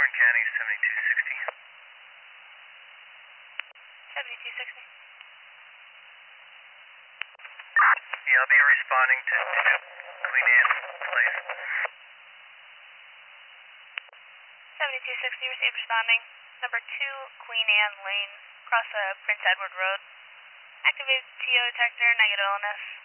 Orange County, 7260. 7260. Yeah, I'll be responding to Queen Anne Place. 7260, received responding. Number 2, Queen Anne Lane, across Prince Edward Road. Activate TO detector, negative LNS.